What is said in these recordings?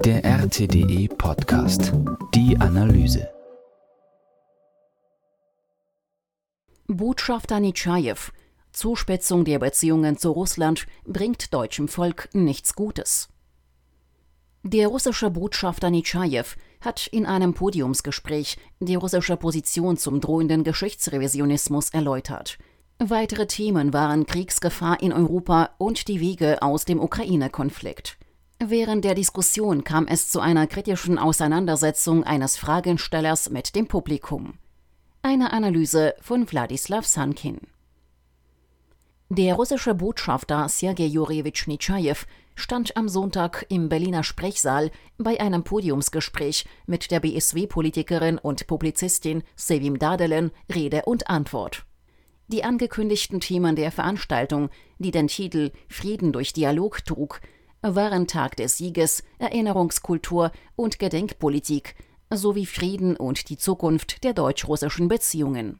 Der RTDE Podcast. Die Analyse. Botschafter Netschajew: Zuspitzung der Beziehungen zu Russland bringt deutschem Volk nichts Gutes. Der russische Botschafter Netschajew hat in einem Podiumsgespräch die russische Position zum drohenden Geschichtsrevisionismus erläutert. Weitere Themen waren Kriegsgefahr in Europa und die Wege aus dem Ukraine-Konflikt. Während der Diskussion kam es zu einer kritischen Auseinandersetzung eines Fragenstellers mit dem Publikum. Eine Analyse von Wladislaw Sankin. Der russische Botschafter Sergei Jurjewitsch Netschajew stand am Sonntag im Berliner Sprechsaal bei einem Podiumsgespräch mit der BSW-Politikerin und Publizistin Sevim Dadelen Rede und Antwort. Die angekündigten Themen der Veranstaltung, die den Titel »Frieden durch Dialog« trug, waren Tag des Sieges, Erinnerungskultur und Gedenkpolitik sowie Frieden und die Zukunft der deutsch-russischen Beziehungen.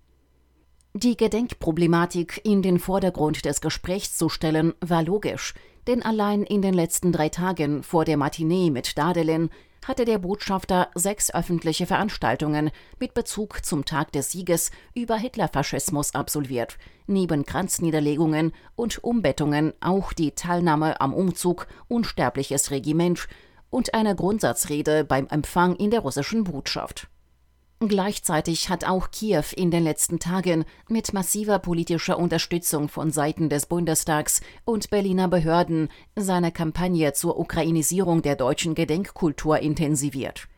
Die Gedenkproblematik in den Vordergrund des Gesprächs zu stellen, war logisch, denn allein in den letzten 3 Tagen vor der Matinee mit Dadelen hatte der Botschafter 6 öffentliche Veranstaltungen mit Bezug zum Tag des Sieges über Hitlerfaschismus absolviert, neben Kranzniederlegungen und Umbettungen auch die Teilnahme am Umzug Unsterbliches Regiment und eine Grundsatzrede beim Empfang in der russischen Botschaft. Gleichzeitig hat auch Kiew in den letzten Tagen mit massiver politischer Unterstützung von Seiten des Bundestags und Berliner Behörden seine Kampagne zur Ukrainisierung der deutschen Gedenkkultur intensiviert.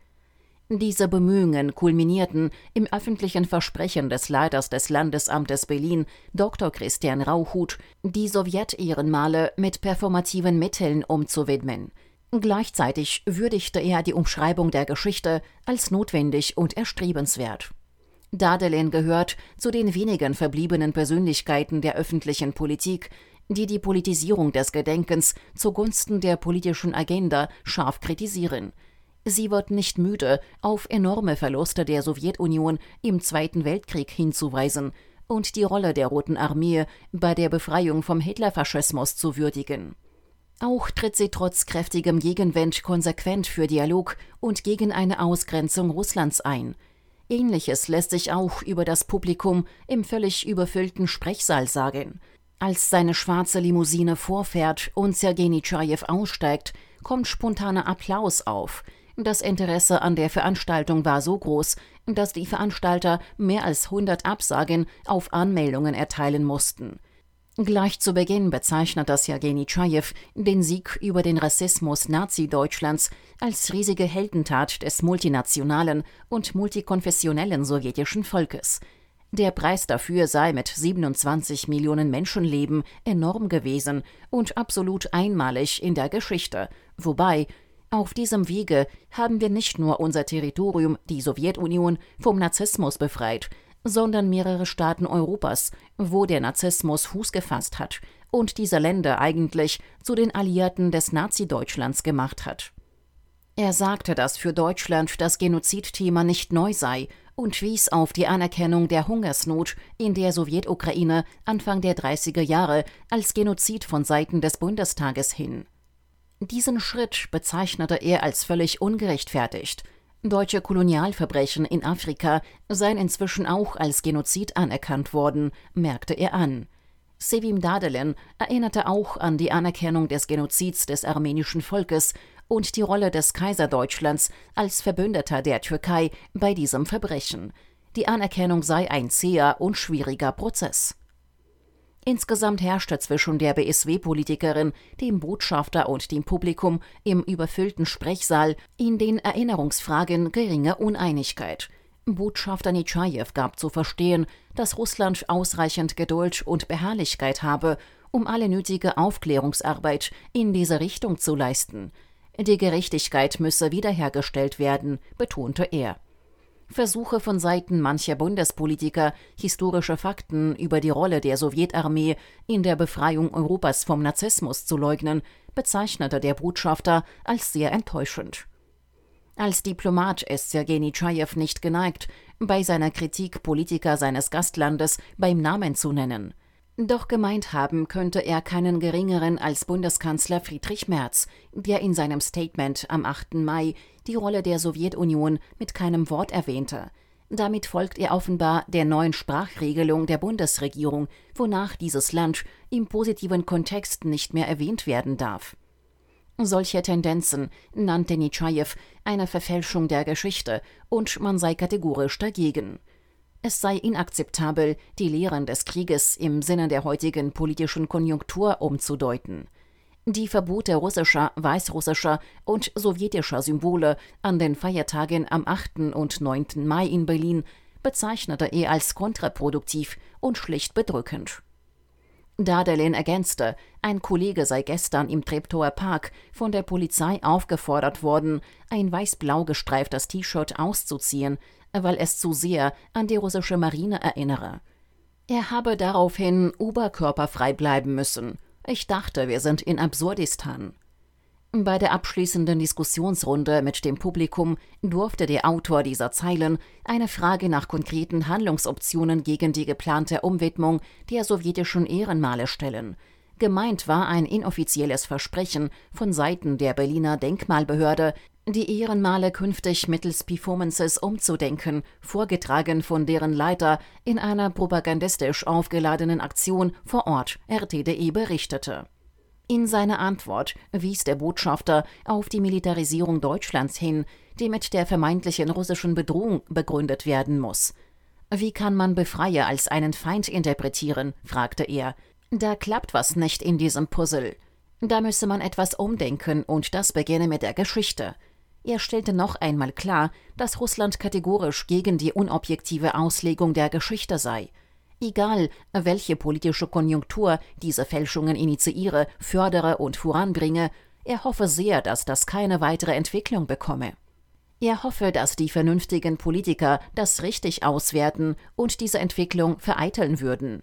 Diese Bemühungen kulminierten im öffentlichen Versprechen des Leiters des Landesamtes Berlin, Dr. Christian Rauchut, die Sowjetehrenmale mit performativen Mitteln umzuwidmen. Gleichzeitig würdigte er die Umschreibung der Geschichte als notwendig und erstrebenswert. Dadelen gehört zu den wenigen verbliebenen Persönlichkeiten der öffentlichen Politik, die die Politisierung des Gedenkens zugunsten der politischen Agenda scharf kritisieren. Sie wird nicht müde, auf enorme Verluste der Sowjetunion im Zweiten Weltkrieg hinzuweisen und die Rolle der Roten Armee bei der Befreiung vom Hitlerfaschismus zu würdigen. Auch tritt sie trotz kräftigem Gegenwind konsequent für Dialog und gegen eine Ausgrenzung Russlands ein. Ähnliches lässt sich auch über das Publikum im völlig überfüllten Sprechsaal sagen. Als seine schwarze Limousine vorfährt und Sergei Netschajew aussteigt, kommt spontaner Applaus auf. Das Interesse an der Veranstaltung war so groß, dass die Veranstalter mehr als 100 Absagen auf Anmeldungen erteilen mussten. Gleich zu Beginn bezeichnete Sergei Netschajew den Sieg über den Rassismus Nazi-Deutschlands als riesige Heldentat des multinationalen und multikonfessionellen sowjetischen Volkes. Der Preis dafür sei mit 27 Millionen Menschenleben enorm gewesen und absolut einmalig in der Geschichte, wobei auf diesem Wege haben wir nicht nur unser Territorium, die Sowjetunion, vom Nazismus befreit, sondern mehrere Staaten Europas, wo der Nazismus Fuß gefasst hat und diese Länder eigentlich zu den Alliierten des Nazi-Deutschlands gemacht hat. Er sagte, dass für Deutschland das Genozidthema nicht neu sei und wies auf die Anerkennung der Hungersnot in der Sowjetukraine Anfang der 30er Jahre als Genozid von Seiten des Bundestages hin. Diesen Schritt bezeichnete er als völlig ungerechtfertigt. Deutsche Kolonialverbrechen in Afrika seien inzwischen auch als Genozid anerkannt worden, merkte er an. Sevim Dadelen erinnerte auch an die Anerkennung des Genozids des armenischen Volkes und die Rolle des Kaiserdeutschlands als Verbündeter der Türkei bei diesem Verbrechen. Die Anerkennung sei ein zäher und schwieriger Prozess. Insgesamt herrschte zwischen der BSW-Politikerin, dem Botschafter und dem Publikum im überfüllten Sprechsaal in den Erinnerungsfragen geringe Uneinigkeit. Botschafter Netschajew gab zu verstehen, dass Russland ausreichend Geduld und Beharrlichkeit habe, um alle nötige Aufklärungsarbeit in diese Richtung zu leisten. Die Gerechtigkeit müsse wiederhergestellt werden, betonte er. Versuche von Seiten mancher Bundespolitiker, historische Fakten über die Rolle der Sowjetarmee in der Befreiung Europas vom Nazismus zu leugnen, bezeichnete der Botschafter als sehr enttäuschend. Als Diplomat ist Sergei Netschajew nicht geneigt, bei seiner Kritik Politiker seines Gastlandes beim Namen zu nennen. Doch gemeint haben könnte er keinen geringeren als Bundeskanzler Friedrich Merz, der in seinem Statement am 8. Mai die Rolle der Sowjetunion mit keinem Wort erwähnte. Damit folgt er offenbar der neuen Sprachregelung der Bundesregierung, wonach dieses Land im positiven Kontext nicht mehr erwähnt werden darf. Solche Tendenzen nannte Netschajew eine Verfälschung der Geschichte und man sei kategorisch dagegen. Es sei inakzeptabel, die Lehren des Krieges im Sinne der heutigen politischen Konjunktur umzudeuten. Die Verbote russischer, weißrussischer und sowjetischer Symbole an den Feiertagen am 8. und 9. Mai in Berlin bezeichnete er als kontraproduktiv und schlicht bedrückend. Dadelin ergänzte, ein Kollege sei gestern im Treptower Park von der Polizei aufgefordert worden, ein weiß-blau gestreiftes T-Shirt auszuziehen, weil es zu sehr an die russische Marine erinnere. Er habe daraufhin oberkörperfrei bleiben müssen. Ich dachte, wir sind in Absurdistan. Bei der abschließenden Diskussionsrunde mit dem Publikum durfte der Autor dieser Zeilen eine Frage nach konkreten Handlungsoptionen gegen die geplante Umwidmung der sowjetischen Ehrenmale stellen. Gemeint war ein inoffizielles Versprechen von Seiten der Berliner Denkmalbehörde, die Ehrenmale künftig mittels Performances umzudenken, vorgetragen von deren Leiter in einer propagandistisch aufgeladenen Aktion vor Ort, RT.de berichtete. In seiner Antwort wies der Botschafter auf die Militarisierung Deutschlands hin, die mit der vermeintlichen russischen Bedrohung begründet werden muss. Wie kann man Befreier als einen Feind interpretieren, fragte er. Da klappt was nicht in diesem Puzzle. Da müsse man etwas umdenken und das beginne mit der Geschichte. Er stellte noch einmal klar, dass Russland kategorisch gegen die unobjektive Auslegung der Geschichte sei. Egal, welche politische Konjunktur diese Fälschungen initiiere, fördere und voranbringe, er hoffe sehr, dass das keine weitere Entwicklung bekomme. Er hoffe, dass die vernünftigen Politiker das richtig auswerten und diese Entwicklung vereiteln würden.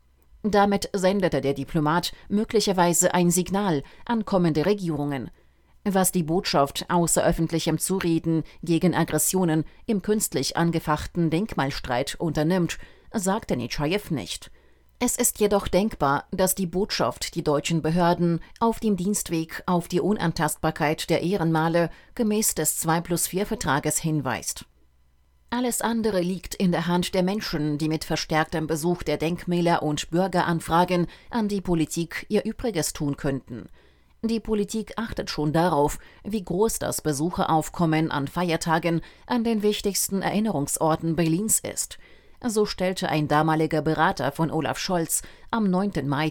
Damit sendete der Diplomat möglicherweise ein Signal an kommende Regierungen. Was die Botschaft außer öffentlichem Zureden gegen Aggressionen im künstlich angefachten Denkmalstreit unternimmt, sagte Netschajew nicht. Es ist jedoch denkbar, dass die Botschaft die deutschen Behörden auf dem Dienstweg auf die Unantastbarkeit der Ehrenmale gemäß des 2+4-Vertrages hinweist. Alles andere liegt in der Hand der Menschen, die mit verstärktem Besuch der Denkmäler und Bürgeranfragen an die Politik ihr Übriges tun könnten. Die Politik achtet schon darauf, wie groß das Besucheraufkommen an Feiertagen an den wichtigsten Erinnerungsorten Berlins ist. So stellte ein damaliger Berater von Olaf Scholz am 9. Mai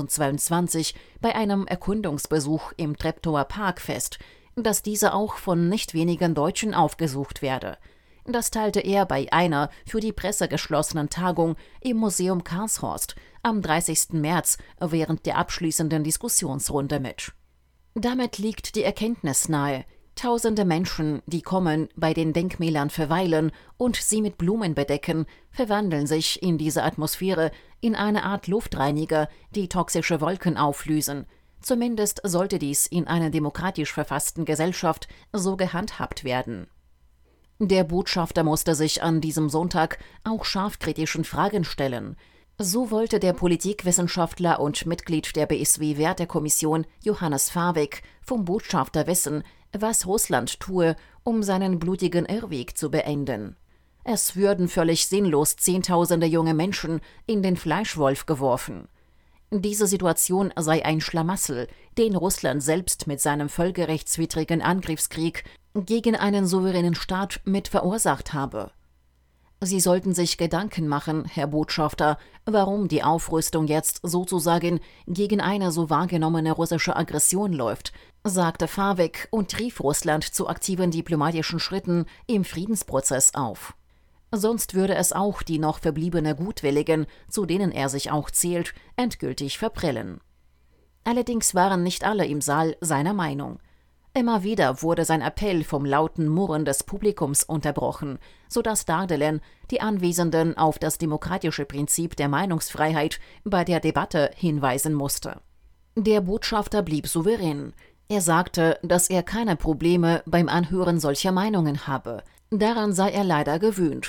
2022 bei einem Erkundungsbesuch im Treptower Park fest, dass dieser auch von nicht wenigen Deutschen aufgesucht werde. Das teilte er bei einer für die Presse geschlossenen Tagung im Museum Karlshorst am 30. März während der abschließenden Diskussionsrunde mit. Damit liegt die Erkenntnis nahe: Tausende Menschen, die kommen, bei den Denkmälern verweilen und sie mit Blumen bedecken, verwandeln sich in dieser Atmosphäre in eine Art Luftreiniger, die toxische Wolken auflösen. Zumindest sollte dies in einer demokratisch verfassten Gesellschaft so gehandhabt werden. Der Botschafter musste sich an diesem Sonntag auch scharfkritischen Fragen stellen. So wollte der Politikwissenschaftler und Mitglied der BSW-Wertekommission Johannes Farwig vom Botschafter wissen, was Russland tue, um seinen blutigen Irrweg zu beenden. Es würden völlig sinnlos Zehntausende junge Menschen in den Fleischwolf geworfen. Diese Situation sei ein Schlamassel, den Russland selbst mit seinem völkerrechtswidrigen Angriffskrieg gegen einen souveränen Staat mit verursacht habe. Sie sollten sich Gedanken machen, Herr Botschafter, warum die Aufrüstung jetzt sozusagen gegen eine so wahrgenommene russische Aggression läuft, sagte Farwig und rief Russland zu aktiven diplomatischen Schritten im Friedensprozess auf. Sonst würde es auch die noch verbliebene Gutwilligen, zu denen er sich auch zählt, endgültig verprellen. Allerdings waren nicht alle im Saal seiner Meinung. Immer wieder wurde sein Appell vom lauten Murren des Publikums unterbrochen, sodass Dadelin die Anwesenden auf das demokratische Prinzip der Meinungsfreiheit bei der Debatte hinweisen musste. Der Botschafter blieb souverän. Er sagte, dass er keine Probleme beim Anhören solcher Meinungen habe. Daran sei er leider gewöhnt.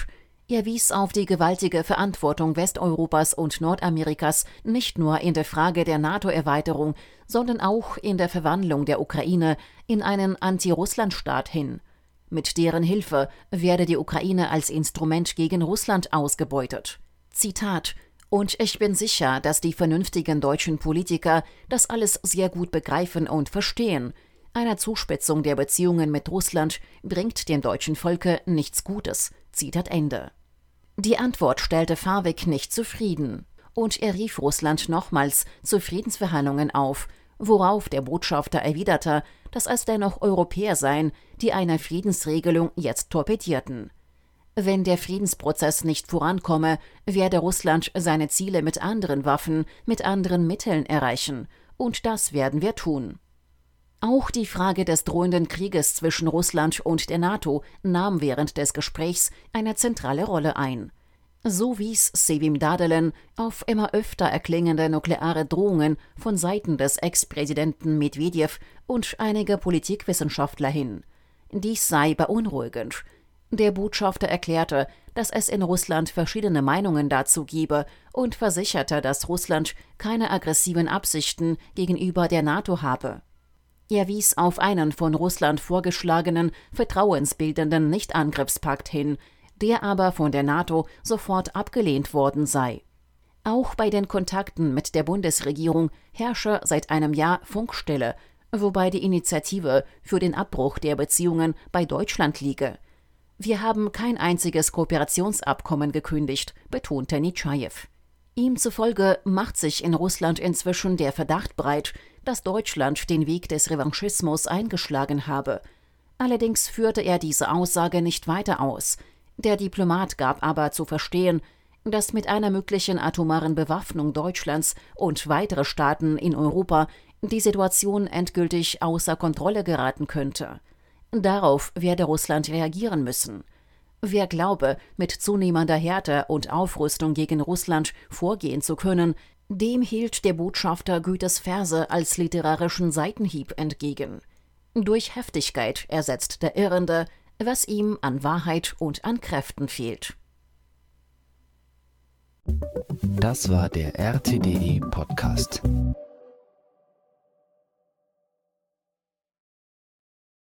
Er wies auf die gewaltige Verantwortung Westeuropas und Nordamerikas nicht nur in der Frage der NATO-Erweiterung, sondern auch in der Verwandlung der Ukraine in einen Anti-Russland-Staat hin. Mit deren Hilfe werde die Ukraine als Instrument gegen Russland ausgebeutet. Zitat: Und ich bin sicher, dass die vernünftigen deutschen Politiker das alles sehr gut begreifen und verstehen. Eine Zuspitzung der Beziehungen mit Russland bringt dem deutschen Volke nichts Gutes. Zitat Ende. Die Antwort stellte Farwig nicht zufrieden, und er rief Russland nochmals zu Friedensverhandlungen auf, worauf der Botschafter erwiderte, dass es dennoch Europäer seien, die eine Friedensregelung jetzt torpedierten. Wenn der Friedensprozess nicht vorankomme, werde Russland seine Ziele mit anderen Waffen, mit anderen Mitteln erreichen, und das werden wir tun. Auch die Frage des drohenden Krieges zwischen Russland und der NATO nahm während des Gesprächs eine zentrale Rolle ein. So wies Sevim Dadelen auf immer öfter erklingende nukleare Drohungen von Seiten des Ex-Präsidenten Medwedew und einiger Politikwissenschaftler hin. Dies sei beunruhigend. Der Botschafter erklärte, dass es in Russland verschiedene Meinungen dazu gebe und versicherte, dass Russland keine aggressiven Absichten gegenüber der NATO habe. Er wies auf einen von Russland vorgeschlagenen, vertrauensbildenden Nichtangriffspakt hin, der aber von der NATO sofort abgelehnt worden sei. Auch bei den Kontakten mit der Bundesregierung herrsche seit einem Jahr Funkstille, wobei die Initiative für den Abbruch der Beziehungen bei Deutschland liege. Wir haben kein einziges Kooperationsabkommen gekündigt, betonte Netschajew. Ihm zufolge macht sich in Russland inzwischen der Verdacht breit, dass Deutschland den Weg des Revanchismus eingeschlagen habe. Allerdings führte er diese Aussage nicht weiter aus. Der Diplomat gab aber zu verstehen, dass mit einer möglichen atomaren Bewaffnung Deutschlands und weiterer Staaten in Europa die Situation endgültig außer Kontrolle geraten könnte. Darauf werde Russland reagieren müssen. Wer glaube, mit zunehmender Härte und Aufrüstung gegen Russland vorgehen zu können, dem hielt der Botschafter Goethes Verse als literarischen Seitenhieb entgegen. Durch Heftigkeit ersetzt der Irrende, was ihm an Wahrheit und an Kräften fehlt. Das war der RTDE Podcast.